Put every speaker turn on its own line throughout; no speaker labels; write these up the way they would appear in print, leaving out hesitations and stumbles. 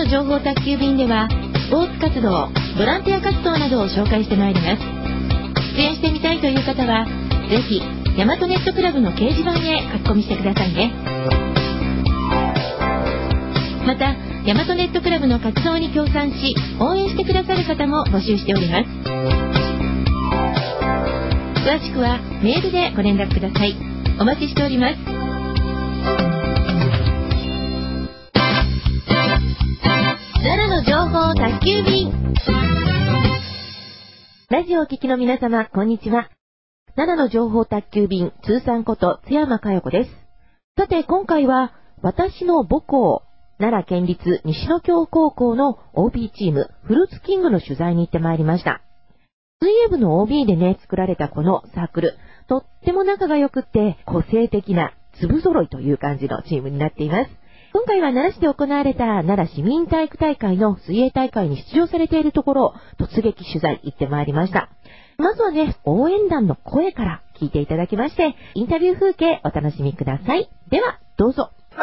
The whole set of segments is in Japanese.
情報宅急便ではスポーツ活動、ボランティア活動などを紹介してまいります。出演してみたいという方はぜひ大和ネットクラブの掲示板へ書き込みしてくださいね。また大和ネットクラブの活動に協賛し応援してくださる方も募集しております。詳しくはメールでご連絡ください。お待ちしております。奈良の情報宅急便。ラジオをお聞きの皆様、こんにちは。奈良の情報宅急便通算こと津山佳代子です。さて今回は私の母校奈良県立西野京高校の OB チームフルーツキングの取材に行ってまいりました。水泳部の OB でね作られたこのサークル、とっても仲が良くって個性的な粒揃いという感じのチームになっています。今回は奈良市で行われた奈良市民体育大会の水泳大会に出場されているところを突撃取材行ってまいりました。まずはね、応援団の声から聞いていただきまして、インタビュー風景お楽しみください。では、どうぞ。さ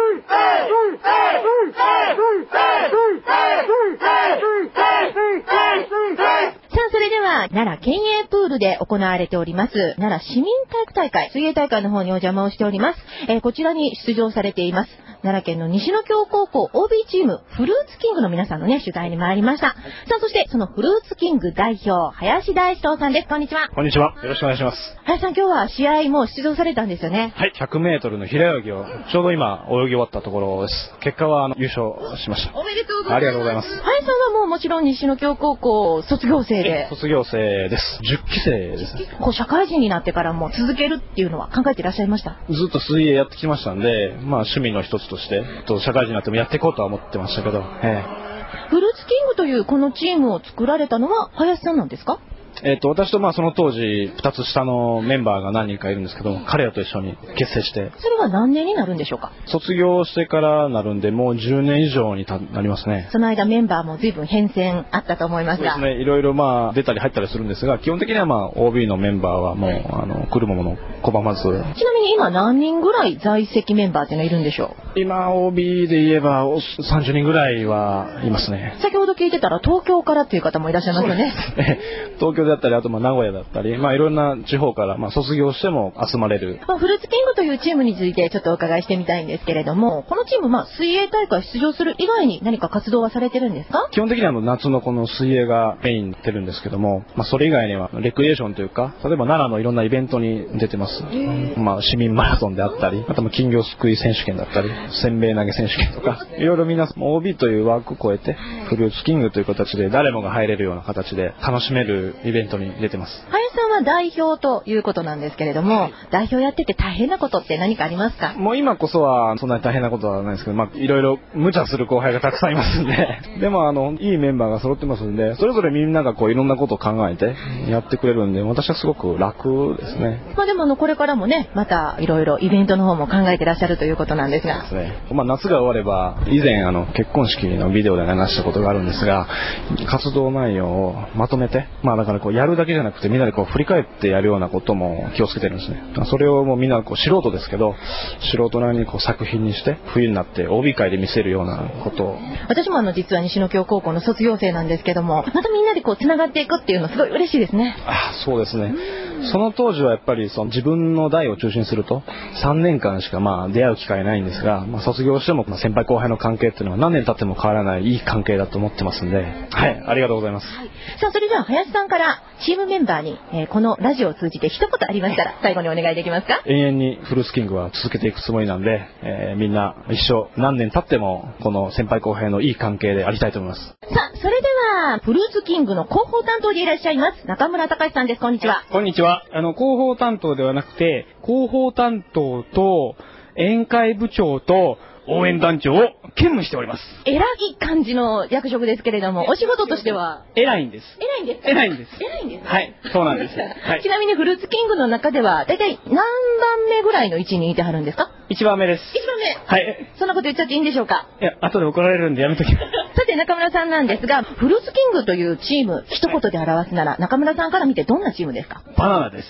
あ、それでは奈良県営プールで行われております奈良市民体育大会、水泳大会の方にお邪魔をしております。こちらに出場されています奈良県の西野京高校 OB チームフルーツキングの皆さんのね取材に参りました。さあ、そしてそのフルーツキング代表林大志郎さんです。こんにちは。
こんにちは。よろしくお願いします。
林さん、今日は試合も出場されたんですよね。
はい、100メートルの平泳ぎをちょうど今泳ぎ終わったところです。結果は優勝しました。
おめでとうございます。
ありがとうございます。
林さんはもうもちろん西野京高校卒業生で。
卒業生です。10期生ですね。
こう社会人になってからも続けるっていうのは考えていらっしゃいました？
ずっと水泳やってきましたんで、趣味の一つとして社会人になってもやっていこうとは思ってましたけど、
フルーツキングというこのチームを作られたのは林さんなんですか？
私とその当時2つ下のメンバーが何人かいるんですけど、彼らと一緒に結成して。
それは何年になるんでしょうか？
卒業してからなるんでもう10年以上になりますね。
その間メンバーも随分変遷あったと思いますが。
そうですね、いろいろ出たり入ったりするんですが、基本的にはOB のメンバーはもう来るもの拒まず。ちな
みに今何人ぐらい在籍メンバーっていうのはいるんでしょ
う？今 OB で言えば30人ぐらいはいますね。
先ほど聞いてたら東京からっていう方もいらっしゃいますよね。
東京であったり、あと名古屋だったり、いろんな地方から卒業しても集まれる。
フルーツキングというチームについてちょっとお伺いしてみたいんですけれども、このチーム水泳大会出場する以外に何か活動はされてるんですか？
基本的には夏のこの水泳がメインになってるんですけども、それ以外にはレクリエーションというか、例えば奈良のいろんなイベントに出てます。市民マラソンであったり、あと金魚すくい選手権だったり、せんべい投げ選手権とか、いろいろみんな OB という枠を超えてフルーツキングという形で誰もが入れるような形で楽しめるイベントに出てます。
林さんは代表ということなんですけれども、代表やってて大変なことって何かありますか？
もう今こそはそんなに大変なことはないですけど、いろいろ無茶する後輩がたくさんいますんででもいいメンバーが揃ってますんで、それぞれみんながいろんなことを考えてやってくれるんで、私はすごく楽ですね。
でもこれからもね、またいろいろイベントの方も考えてらっしゃるということなんですが。
そうですね。夏が終われば、以前結婚式のビデオで流したことがあるんですが、活動内容をまとめて、だからやるだけじゃなくてみんなで振り返ってやるようなことも気をつけてるんですね。それをもうみんな素人ですけど、素人なりに作品にして冬になって OB 会で見せるようなことを。
私も実は西野京高校の卒業生なんですけども、またみんなでつながっていくっていうのすごい嬉しいですね。
そうですね。その当時はやっぱり自分の代を中心にすると3年間しか出会う機会ないんですが、卒業しても先輩後輩の関係っていうのは何年経っても変わらないいい関係だと思ってますんで、はい、ありがとうございます。
さあ、それでは林さんからチームメンバーに、このラジオを通じて一言ありましたら最後にお願いできますか？永
遠にフルーツキングは続けていくつもりなんで、みんな一生何年経ってもこの先輩後輩のいい関係でありたいと思います。
さあ、それではフルーツキングの広報担当でいらっしゃいます中村隆さんです。こんにちは。
こんにちは。広報担当ではなくて、広報担当と宴会部長と応援団長を兼務しております。
偉い感じの役職ですけれども、お仕事としては
偉いんです。
偉いんです。
偉いんです。
偉いんです。
はい、そうなんです。はい、
ちなみにフルーツキングの中ではだいたい何番目ぐらいの位置にいてはるんですか
？1番目です。
1番目。
はい。
そんなこと言っちゃっていいんでしょうか？
いや、後で怒られるんでやめときます。
さて中村さんなんですが、フルーツキングというチーム、一言で表すなら中村さんから見てどんなチームですか？
バナナです。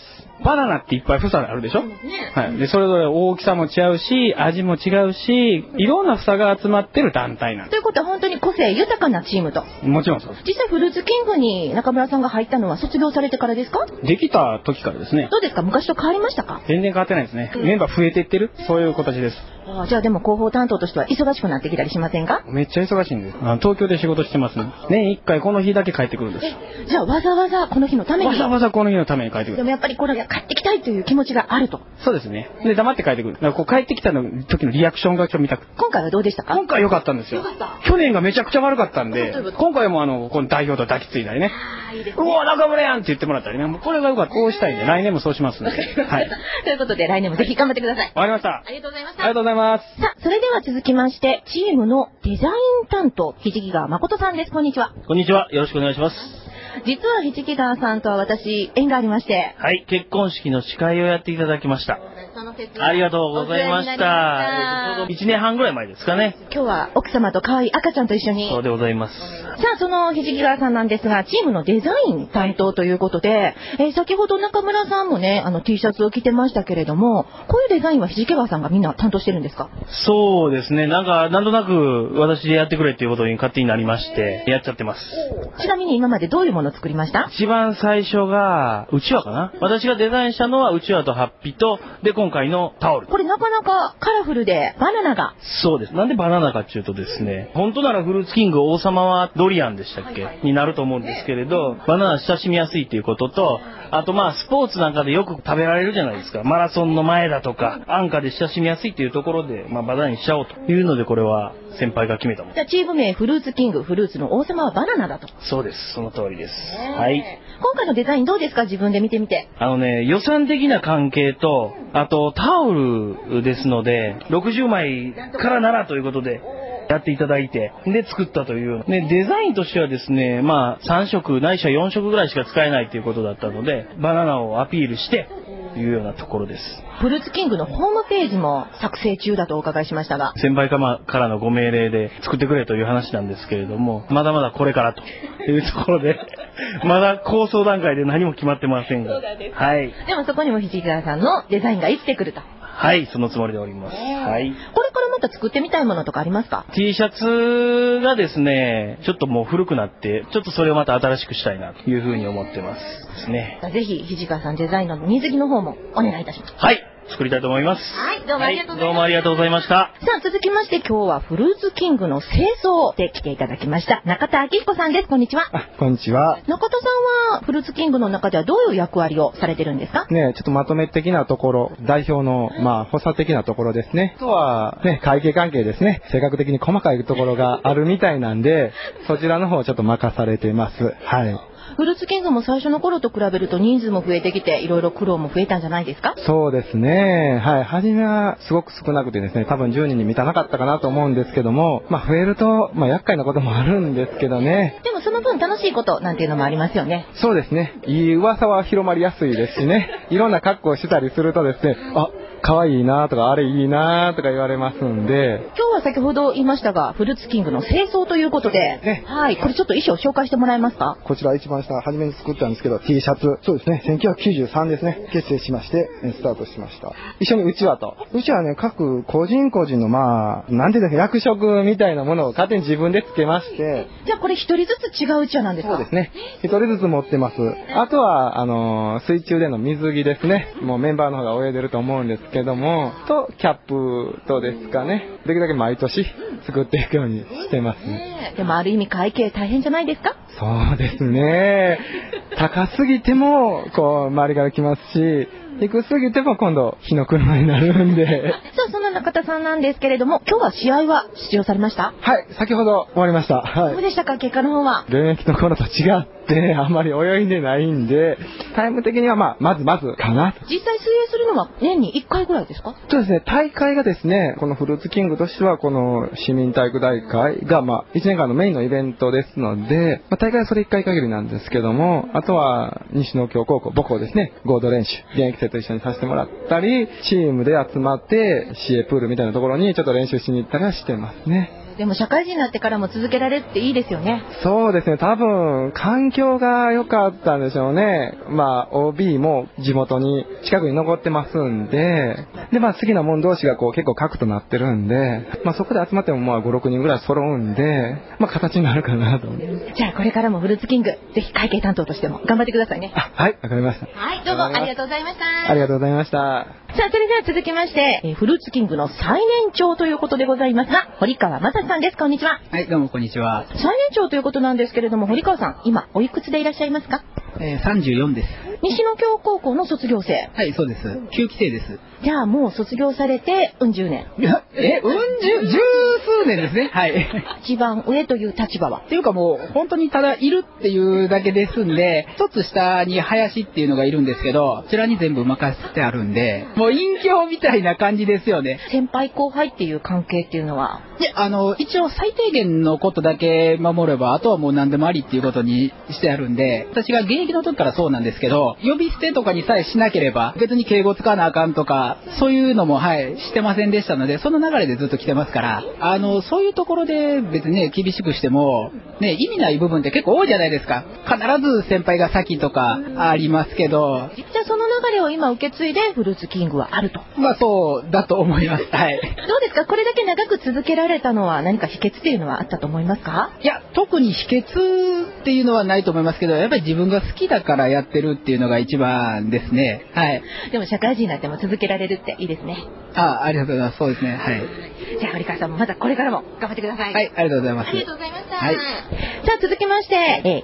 バナナっていっぱい房があるでしょ、はい。で、それぞれ大きさも違うし、味も違うし、いろんな房が集まってる団体なんで
ということは本当に個性豊かなチームと。
す。もちろんそうです。
実際フルーツキングに中村さんが入ったのは卒業されてからですか？
できた時からですね。
どうですか？昔と変わりましたか？
全然変わってないですね。メンバー増えていってる、そういう形です。
じゃあでも広報担当としては忙しくなってきたりしませんか？
めっちゃ忙しいんです。東京で仕事してますね。年1回この日だけ帰ってくるんです。
じゃあわざわざこの日のために。
わざわざこの日のために帰ってくる。
でもやっぱりこれが買ってきたいという気持ちがあると。
そうですね。で、黙って帰ってくる。だからこう帰ってきた時のリアクションがちょっと見たくて。
今回はどうでしたか？
今回良かったんですよ。去年がめちゃくちゃ悪かったんで、今回もこの代表と抱きついたりね。
いいですね。
うわ、中村やんって言ってもらったりね。もうこれが良かった。こうしたいんで、来年もそうしますんで。はい。
ということで来年もぜひ頑張ってください。
わかりました。
ありがとうございました。
ありがとうございます。
さあ、それでは続きまして、チームのデザイン担当、ひじき川誠さんです。こんにちは。
こんにちは。よろしくお願いします。
実はひじき川さんとは私、縁がありまして。
はい。結婚式の司会をやっていただきました。ありがとうございました。ちょうど1年半ぐらい前ですかね。
今日は奥様と可愛い赤ちゃんと一緒に。
そうでございます。
さあ、そのひじき川さんなんですが、チームのデザイン担当ということで、先ほど中村さんもね、T シャツを着てましたけれども、こういうデザインはひじき川さんがみんな担当してるんですか？
そうですね。なんとなく私でやってくれっていうことに勝手になりまして、やっちゃってます。
ちなみに今までどういうものを作りました？
一番最初が、うちわかな。私がデザインしたのはうちわとハッピと、で、今回のタオル。
これなかなかカラフルで、バナナが。
そうです。なんでバナナかっていうとですね、本当ならフルーツキング王様はドリアンでしたっけ、になると思うんですけれど、バナナ親しみやすいっていうことと、あとスポーツなんかでよく食べられるじゃないですか。マラソンの前だとか、安価で親しみやすいっていうところで、バナナにしちゃおうというので、これは先輩が決めたもの。
じゃあチーム名フルーツキング、フルーツの王様はバナナだと。
そうです。その通りです。はい。
今回のデザインどうですか？自分で見てみて。
予算的な関係と、あとタオルですので、60枚からならということで、やっていただいて、で作ったという。で、デザインとしてはですね、3色ないしは4色ぐらいしか使えないということだったので、バナナをアピールしてというようなところです。
フルーツキングのホームページも作成中だとお伺いしましたが、
先輩からのご命令で作ってくれという話なんですけれども、まだまだこれからというところでまだ構想段階で何も決まってませんが、はい。
でもそこにもひじき川さんのデザインが生きてくると。
はい、そのつもりでおります。はい。
これからまた作ってみたいものとかありますか？
T シャツがですね、ちょっともう古くなって、ちょっとそれをまた新しくしたいなというふうに思ってますですね。
ぜひひじ川さんデザインの水着の方もお願いいたします。
はい。作りたいと思います。
はい、どうもありがとうございました。
どうもありがとうございました。
さあ、続きまして今日はフルーツキングの清掃で来ていただきました中田明彦さんです。こんにちは。
こんにちは。
中田さんはフルーツキングの中ではどういう役割をされてるんですか？
ね、ちょっとまとめ的なところ、代表の補佐的なところですね。あとはね、会計関係ですね。性格的に細かいところがあるみたいなんで、そちらの方をちょっと任されています。はい。
フルーツキングも最初の頃と比べると人数も増えてきて、いろいろ苦労も増えたんじゃないですか？
そうですね。はい。初めはすごく少なくてですね、多分10人に満たなかったかなと思うんですけども、増えると、厄介なこともあるんですけどね。
でもその分楽しいことなんていうのもありますよね。
そうですね。いい噂は広まりやすいですしね。いろんな格好をしたりするとですね、可愛いなとか、あれいいなとか言われますんで。
今日は先ほど言いましたが、フルーツキングの清掃ということで、ね、はい。これちょっと衣装紹介してもらえますか？
こちら一番下、初めに作ったんですけど、T シャツ。そうですね、1993ですね。結成しまして、スタートしました。一緒にうちわと。うちわね、各個人のなんていうんですか、役職みたいなものを勝手に自分でつけまして。
じゃあこれ一人ずつ違ううちわなんですか？
そうですね。一人ずつ持ってます。あとは、水中での水着ですね。もうメンバーの方が泳いでると思うんですけども、と、キャップとですかね。できるだけ毎年作っていくようにしてます。
でもある意味会計大変じゃないですか？
そうですね。高すぎても、周りから来ますし、低すぎても今度、火の車になるんで。
さあ、そんな中田さんなんですけれども、今日は試合は出場されました？
はい、先ほど終わりました。はい。
どうでしたか、結果の方は？
現役の頃と違って、あんまり泳いでないんで、タイム的にはまずかな。
実際水泳するのは年に1回ぐらいですか？
そうですね、大会がですね、このフルーツキングとしては、この市民体育大会が、1年間のメインのイベントですので、大会はそれ1回限りなんですけども、あとは西野京高校、母校ですね、合同練習、現役生と一緒にさせてもらったり、チームで集まって、CA プールみたいなところにちょっと練習しに行ったりはしてますね。
でも社会人になってからも続けられるっていいですよね。
そうですね、多分、環境が良かったんでしょうね。OB も地元に近くに残ってますんで、好きなもん同士が結構核となってるんで、そこで集まっても5、6人ぐらい揃うんで、形になるかなと思います。
じゃあこれからもフルーツキング、ぜひ会計担当としても頑張ってくださいね。
はい、わかりました。
はい、どうもありがとうございました。
ありがとうございました。
さあ、それでは続きまして、フルーツキングの最年長ということでございますが、堀川正史さんです。こんにちは。
はい、どうもこんにちは。
最年長ということなんですけれども、堀川さん、今おいくつでいらっしゃいますか
？34です。
西野京高校の卒業生。
はい、そうです。9期生です。
じゃあもう卒業されて10年。
十数年ですね。はい。
一番上という立場は
っていうかもう本当にただいるっていうだけですんで、一つ下に林っていうのがいるんですけど、こちらに全部任せてあるんで、もう隠居みたいな感じですよね。
先輩後輩っていう関係っていうのは、
一応最低限のことだけ守れば、あとはもう何でもありっていうことにしてあるんで、私が現役の時からそうなんですけど、呼び捨てとかにさえしなければ、別に敬語使わなあかんとか、そういうのもしてませんでしたので、その流れでずっと来てますから、そういうところで別にね、厳しくしても、ね、意味ない部分って結構多いじゃないですか。必ず先輩が先とかありますけど。
じゃあその流れを今受け継いでフルーツキングはあると。
そうだと思います。はい。
どうですか、これだけ長く続けられたのは何か秘訣っていうのはあったと思いますか？
いや、特に秘訣っていうのはないと思いますけど、やっぱり自分が好きだからやってるっていうのが一番ですね。はい。
でも社会人になっても続けられるっていいですね。
ありがとうございます。そうですね。はい。
じゃあ堀川さんもまたこれからも頑張ってください。
はい、ありがとうございます。
ありがとうございました。
はい。
さあ続きまして、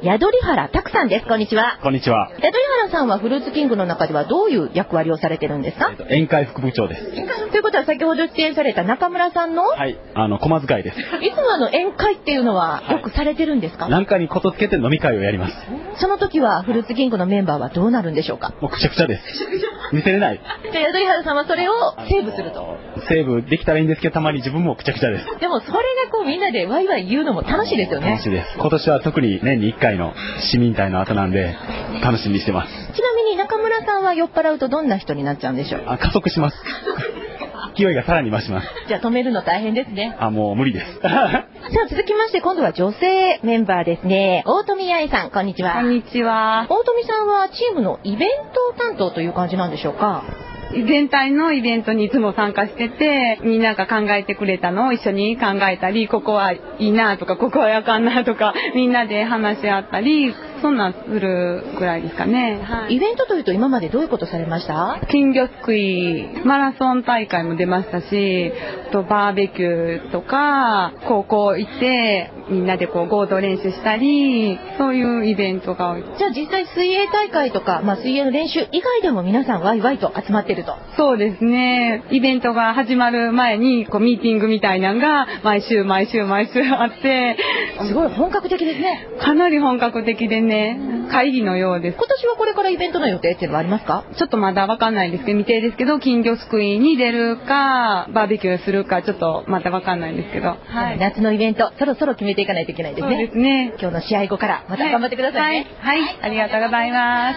宿り原拓さんです。こんにちは。
こんにちは。
宿り原さんはフルーツキングの中ではどういう役割をされてるんですか？
宴会副部長です。
ということは先ほど出演された中村さんの、
はい、駒遣いです。
いつも宴会っていうのはよくされてるんですか？
何かにことつけて飲み会をやります。
その時はフルーツキングのメンバーはどうなるんでしょうか？
もうくちゃくちゃです。見せれない。
じゃあ宿り原さんはそれをセーブすると。
セーブできたらいいんですけど、たまに自分もくちゃくちゃです。
でもそれがみんなでワイワイ言うのも楽しいですよね。
楽しいです。今年は特に年に1回の市民隊の後なんで楽しみにしてます。
ちなみに中村さんは酔っ払うとどんな人になっちゃうんでしょう？
加速します。勢いがさらに増します。
じゃあ止めるの大変ですね。
もう無理です。
さあ続きまして今度は女性メンバーですね。大富愛さん、こんにちは。
こんにちは。
大富さんはチームのイベント担当という感じなんでしょうか？
全体のイベントにいつも参加してて、みんなが考えてくれたのを一緒に考えたり、ここはいいなとかここはあかんなとか、みんなで話し合ったり、そんなんするくらいですかね。はい。
イベントというと今までどういうことされました？
金魚すくい、マラソン大会も出ましたし、あとバーベキューとか、高校行ってみんなで合同練習したり、そういうイベントが多い。
じゃあ実際水泳大会とか、水泳の練習以外でも皆さんワイワイと集まってると。
そうですね。イベントが始まる前にミーティングみたいなのが毎週あって、
すごい本格的ですね。
かなり本格的でね、会議のようです。
今年はこれからイベントの予定っていうのはありますか？
ちょっとまだわかんないですけど、未定ですけど、金魚すくいに出るかバーベキューするかちょっとまだわかんないんですけど、
はい、夏のイベントそろそろ決めていかないといけないですね。
そうですね。
今日の試合後からまた頑張ってくださいね。
はい、ありがとうございます。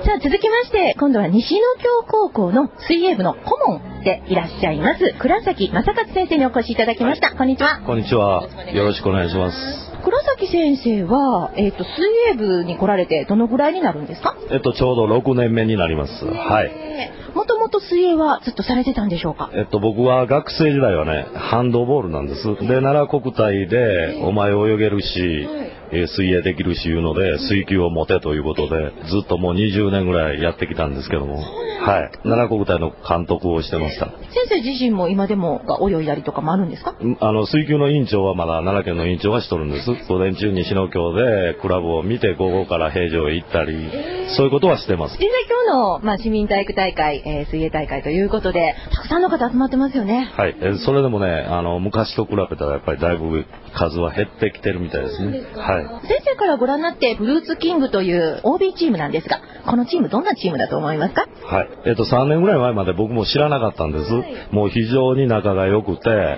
さあ続きまして今度は西野京高校の水泳部の顧問でいらっしゃいます倉崎正勝先生にお越しいただきました。こんにちは。
こんにちは。よろしくお願いします。
倉崎先生は、水泳部に来られてどのぐらいになるんですか？
ちょうど6年目になります。はい。
もともと水泳はずっとされてたんでしょうか？
僕は学生時代はね、ハンドボールなんです。で、奈良国体でお前泳げるし、水泳できるしいうので、水球を持てということで、ずっともう20年ぐらいやってきたんですけども、はい。奈良国体の監督をしてました。
先生自身も今でも泳いだりとかもあるんですか？
水球の委員長はまだ奈良県の委員長はしとるんです。午前中西野京でクラブを見て午後から平城へ行ったり、そういうことはしてます。
実際今日の、市民体育大会、水泳大会ということで、たくさんの方集まってますよね。
はい。それでもね、昔と比べたらやっぱりだいぶ数は減ってきてるみたいですね。はい。
先生からご覧になってフルーツキングという OB チームなんですが、このチームどんなチームだと思いますか？
はい。3年ぐらい前まで僕も知らなかったんです。もう非常に仲が良くて、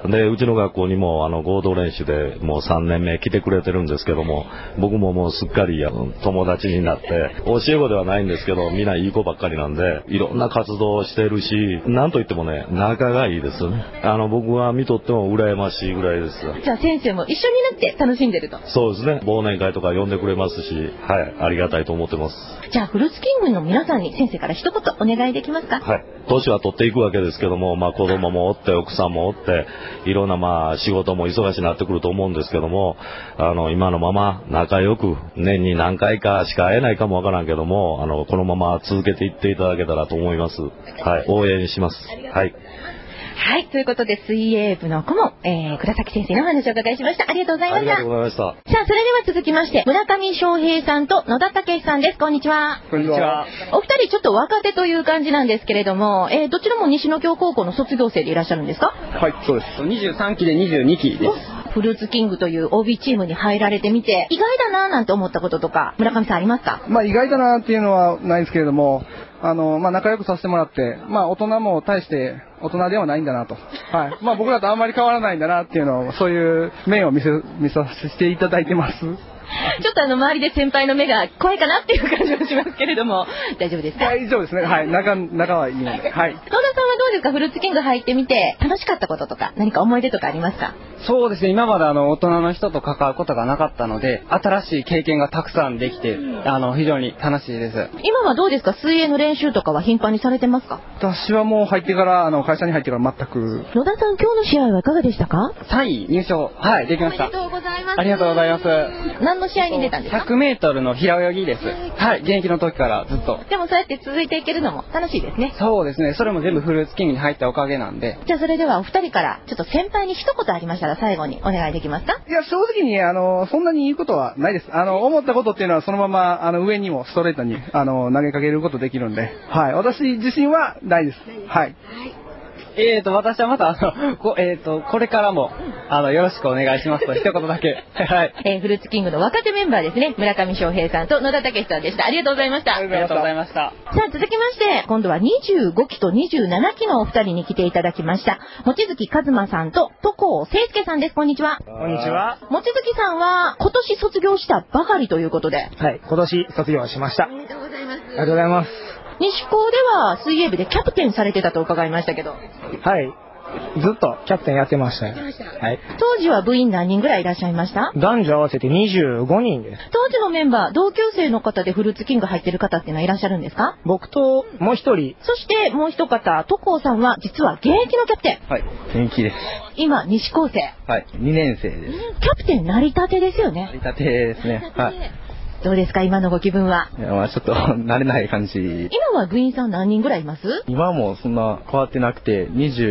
で、うちの学校にも合同練習でもう3年目来てくれてるんですけども、僕ももうすっかり友達になって、教え子ではないんですけど、みんないい子ばっかりなんで、いろんな活動をしてるし、なんといってもね、仲がいいですよね。僕は見とっても羨ましいぐらいです。
じゃあ先生も一緒になって楽しんでると。
そうですね。忘年会とか呼んでくれますし、はい、ありがたいと思ってます。
じゃあフルーツキングの皆さんに先生から一言お願いできますか？
はい。年は取っていくわけですけども、子供もおって、奥さんもおって、いろんな仕事も忙しになってくると思うんですけども、今のまま仲良く、年に何回かしか会えないかもわからんけども、このまま続けていっていただけたらと思います。はい。応援します。はい。
はい、ということで水泳部の顧問、倉崎先生のお話をお伺いしました。ありがとうございました。
ありがとうございました。
さあ、それでは続きまして、村上翔平さんと野田武さんです。こんにちは。
こんにちは。
お二人ちょっと若手という感じなんですけれども、どちらも西野京高校の卒業生でいらっしゃるんですか？
はい、そうです。23期で22期です。
フルーツキングという OB チームに入られてみて、意外だなーなんて思ったこととか、村上さんありますか？
意外だなっていうのはないんですけれども、仲良くさせてもらって、大人も大して大人ではないんだなと。はい。僕らとあんまり変わらないんだなっていうのを、そういう面を見させていただいてます。
ちょっと周りで先輩の目が怖いかなっていう感じもしますけれども、大丈夫ですか？
大丈夫ですね。はい。仲はいいので。はい。
野田さんはどうですか？フルーツキング入ってみて楽しかったこととか何か思い出とかありますか？
そうですね。今まで大人の人と関わることがなかったので、新しい経験がたくさんできて、非常に楽しいです。
今はどうですか？水泳の練習とかは頻繁にされてますか？
私はもう入ってから、会社に入ってから全く。
野田さん、今日の試合はいかがでしたか
？3位入賞、はい、できました。
おめでとうございます。
ありがとうございます。
何の試合に出たんですか？
100メートルの平泳ぎです。はい、現役の時からずっと。
でもそうやって続いていけるのも楽しいですね。
そうですね。それも全部フルーツキングに入ったおかげなんで。
じゃあそれではお二人からちょっと先輩に一言ありましたら最後にお願いできますか？
いや、正直に、そんなに言うことはないです。思ったことっていうのはそのまま、上にもストレートに、投げかけることできるんで、はい。私自身はないです。はい。
私はまた、これからも、よろしくお願いしますと、一言だけ。はい。
フルーツキングの若手メンバーですね、村上翔平さんと野田武さんでした。ありがとうございました。
ありがとうございました。
さあ、続きまして、今度は25期と27期のお二人に来ていただきました。望月一馬さんと戸郷誠介さんです。こんにちは。
こんにちは。
望月さんは、今年卒業したばかりということで。
はい、今年卒業しました。
おめでとうございます。
ありがとうございます。
西高では水泳部でキャプテンされてたと伺いましたけど。
はい。ずっとキャプテンやってましたよ。はい。
当時は部員何人ぐらいいらっしゃいました？
男女合わせて25人です。
当時のメンバー、同級生の方でフルーツキング入ってる方っていうのはいらっしゃるんですか？
僕ともう一人。
そしてもう一方、戸郷さんは実は現役のキャプテン。
はい、現役です。
今、西高生。
はい、2年生です。
キャプテンなりたてですよね。
なりたてですね。はい。
どうですか今のご気分は？
いや、ちょっと慣れない感じ。
今は部員さん何人ぐらいいます？
今もそんな変わってなくて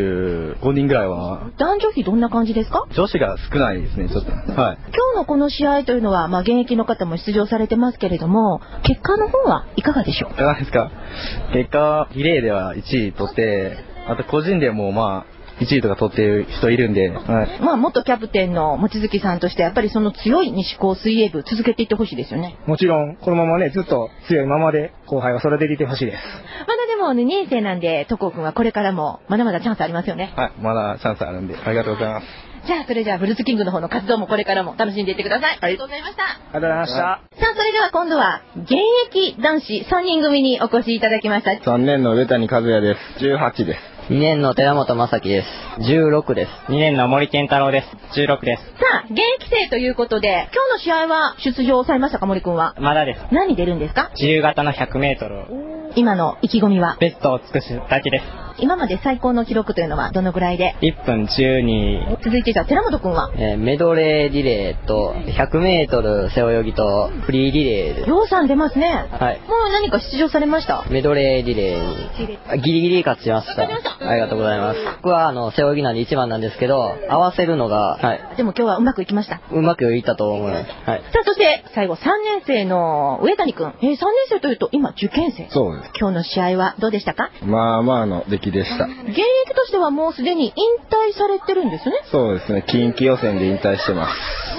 25人ぐらいは。
男女比どんな感じですか？
女子が少ないですね、ちょっと。はい。
今日のこの試合というのは、現役の方も出場されてますけれども、結果の方はいかがでしょう？
いかがですか？結果、リレーでは1位取って、あと個人でも1位とか取ってる人いるんで、はい。
元キャプテンの望月さんとしてやっぱりその強い西高水泳部続けていってほしいですよね。
もちろんこのままねずっと強いままで後輩を育てていってほしいです。
まだでも2年生なんで戸郷君はこれからもまだまだチャンスありますよね。
はい、まだチャンスあるんでありがとうございます。
それじゃあフルーツキングの方の活動もこれからも楽しんでいってください。ありがとうございました。
ありがとうございました。
さあ、それでは今度は現役男子3人組にお越しいただきました。
3年の上谷和也です。18です。2年の寺本正樹です。16です。
2年の森健太郎です。16です。
さあ、現役生ということで、今日の試合は出場されましたか、森くんは？
まだです。
何出るんですか？
自由形の100メートル。
今の意気込みは？
ベストを尽くすだけです。
今まで最高の記録というのはどのぐらいで
？1分12。
続いてじゃあ寺本くんは？
メドレーリレーと100メートル背泳ぎとフリーリレーです。
ようさん出ますね。
はい。
もう何か出場されました？
メドレーリレーにギリギリ勝ちました。ありがとうございます。僕は背泳ぎなんで1番なんですけど、合わせるのが、はい。
でも今日はうまくいきました？
うまくいったと思います。はい。
さあ、そして最後3年生の上谷くん。3年生というと今受験生。
そうです。
今日の試合はどうでしたか？
まあまあの出来でした。
現役としてはもうすでに引退されてるんですね。
そうですね。近畿予選で引退してます。
そうなんですか。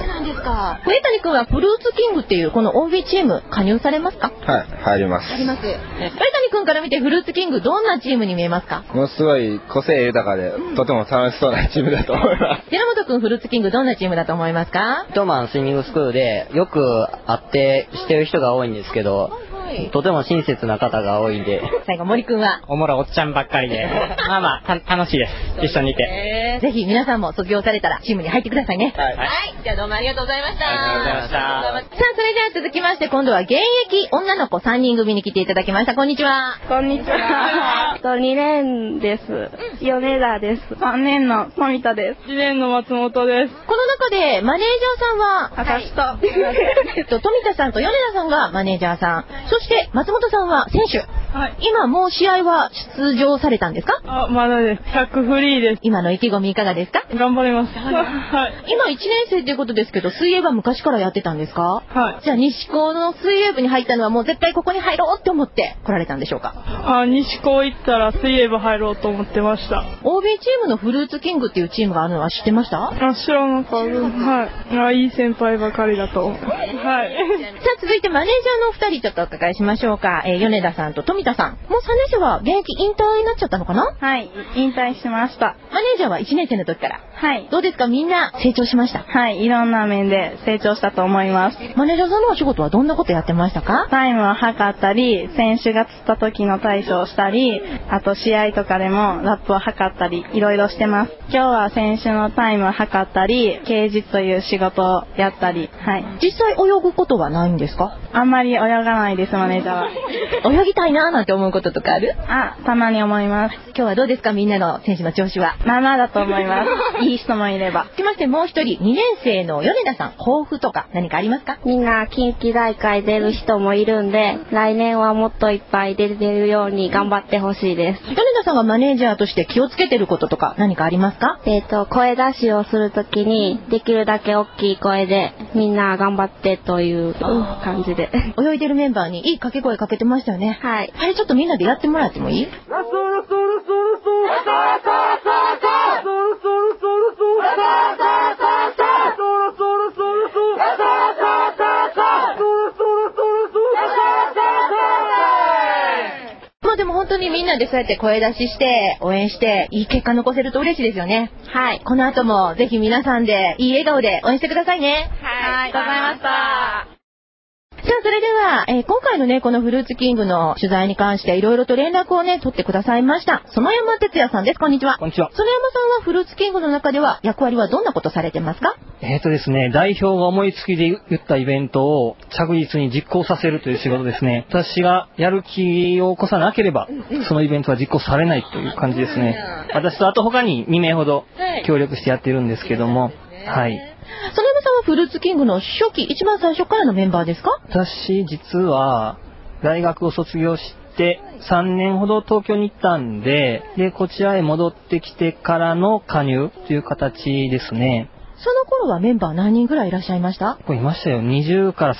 か。上谷くんはフルーツキングっていうこの OB チーム加入されますか？
はい、入ります。
入ります。上谷くんから見てフルーツキングどんなチームに見えますか？
ものすごい個性豊かで、とても楽しそうなチームだと思います。
寺本くんフルーツキングどんなチームだと思いますか？
トマンスイミングスクールでよく会ってしてる人が多いんですけど、とても親切な方が多いんで。
最後森くんは
おもろおっちゃんばっかりで、まあ楽しいです。一緒にいて。
ぜひ皆さんも卒業されたらチームに入ってくださいね。
はい。
じゃあどうもありがとうございました。
ありがとうございました。
さあ、それでは続きまして今度は現役女の子3人組に来ていただきました。こんにちは。
こんにちは。2年です。米田です。3年の富田です。1年の松本です。
この中でマネージャーさんは
私と、
富田さんと米田さんがマネージャーさん、そして松本さんは選手。
はい、
今もう試合は出場されたんですか？
まだです。100フリーです。
今の意気込みいかがですか？
頑張ります。はい。
今1年生ということですけど、水泳は昔からやってたんですか？
はい。
じゃあ西高の水泳部に入ったのはもう絶対ここに入ろうって思って来られたんでしょうか？
西高行ったら水泳部入ろうと思ってました。
OB チームのフルーツキングっていうチームがあるのは知ってました？
知らなかった。はい。いい先輩ばかりだと。はい。さ
あ続いてマネージャーのお二人ちょっとお伺いしましょうか。米田さんと富田さん。もう3年生は現役引退になっちゃったのかな？
はい。引退しました。
マネージャーは1年生の時から。
はい。
どうですか？みんな成長しました？
はい。いろんな面で成長したと思います。
マネージャーさんのお仕事はどんなことやってましたか？
タイムを測ったり、選手が釣った時の対処をしたり、あと試合とかでもラップを測ったり、いろいろしてます。今日は選手のタイムを測ったり、掲示という仕事をやったり、はい。
実際泳ぐことはないんですか？
あんまり泳がないです、マネージャーは。
泳ぎたいなーなんて思うこととかある？
たまに思います。
今日はどうですか？みんなの選手の調子は。
まあまあだと思います。いい人もいれば。
続きましてもう一人、2年生の米田さん、抱負とか何かありますか？
みんな近畿大会出る人もいるんで、来年はもっといっぱい出れるように頑張ってほしいです。
米田さんがマネージャーとして気をつけてることとか何かありますか？
声出しをするときに、できるだけ大きい声で、みんな頑張ってという感じで。
泳いでるメンバーにいい掛け声かけてましたよね。
はい。
あれちょっとみんなでやってもらってもいい？でも本当にみんなでそうやって声出しして応援していい結果残せると嬉しいですよね。
はい。
この後もぜひ皆さんでいい笑顔で応援してくださいね。
はい。ありがとうございました。
さあそれでは、今回のねこのフルーツキングの取材に関していろいろと連絡をね取ってくださいました園山哲也さんです。こんにちは。
こんにちは。
園山さんはフルーツキングの中では役割はどんなことされてますか？
ですね、代表が思いつきで言ったイベントを着実に実行させるという仕事ですね。私がやる気を起こさなければそのイベントは実行されないという感じですね。私とあと他に2名ほど協力してやってるんですけども、はい。
園山さんはフルーツキングの初期一番最初からのメンバーですか？
私実は大学を卒業して3年ほど東京に行ったんで、こちらへ戻ってきてからの加入という形ですね。
その頃はメンバー何人ぐらいいらっしゃいました？
いましたよ。20から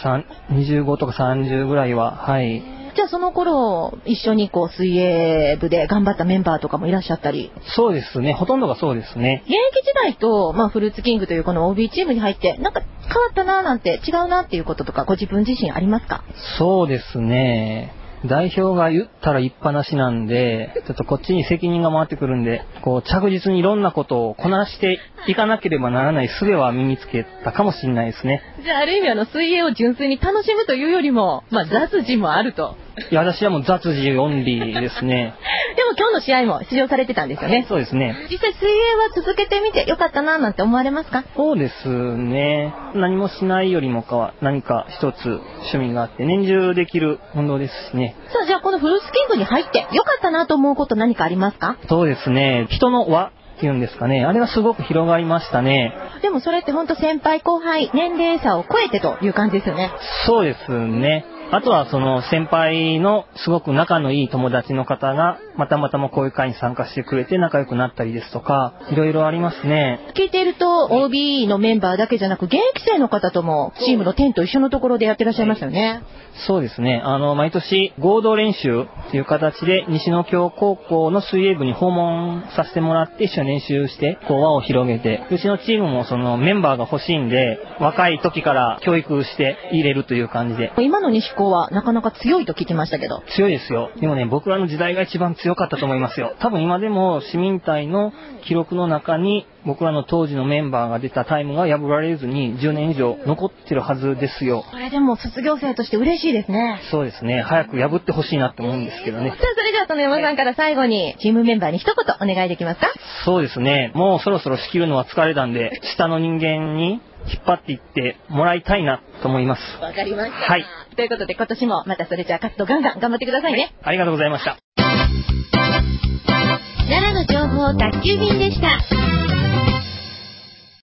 25とか30ぐらいは。はい。
じゃあその頃一緒に水泳部で頑張ったメンバーとかもいらっしゃったり？
そうですね。ほとんどがそうですね。
現役時代と、フルーツキングというこの OB チームに入ってなんか変わったななんて違うなっていうこととかご自分自身ありますか？
そうですね。代表が言ったら言っぱなしなんで、ちょっとこっちに責任が回ってくるんで、着実にいろんなことをこなしていかなければならない術は身につけたかもしれないですね。
じゃあある意味水泳を純粋に楽しむというよりも、雑事もあると。
いや、私はもう雑事オンリーですね。
でも今日の試合も出場されてたんですよね。
そうですね。
実際水泳は続けてみてよかったななんて思われますか？
そうですね。何もしないよりもかは何か一つ趣味があって年中できる運動ですね。
さあじゃあこのフルーツキングに入ってよかったなと思うこと何かありますか？
そうですね。人の輪っていうんですかね。あれがすごく広がりましたね。
でもそれって本当先輩後輩年齢差を超えてという感じですよね。
そうですね。
あとはその先輩のすごく仲のいい友達の方がたまたまこういう会に参加してくれて仲良くなったりですとか、いろいろありますね。
聞いていると OB のメンバーだけじゃなく現役生の方ともチームのテント一緒のところでやってらっしゃいますよね。
そうですね。毎年合同練習という形で西野京高校の水泳部に訪問させてもらって一緒に練習して輪を広げて、うちのチームもそのメンバーが欲しいんで若い時から教育して入れるという感じで。
今の西高はなかなか強いと聞きましたけど。
強いですよ。でもね、僕らの時代が一番強かったと思いますよ。多分今でも市民隊の記録の中に僕らの当時のメンバーが出たタイムが破られずに10年以上残ってるはずですよ。
これでも卒業生として嬉しいですね。
そうですね。早く破ってほしいなって思うんですけどね。
さあ、それでは園山さんから最後にチームメンバーに一言お願いできますか？
そうですね。もうそろそろ仕切るのは疲れたんで、下の人間に引っ張っていってもらいたいなと思います。
わかりました。
はい。
ということで今年もまたそれじゃあ活動ガンガン頑張ってくださいね。
ありがとうございました。
奈良の情報宅急便でした。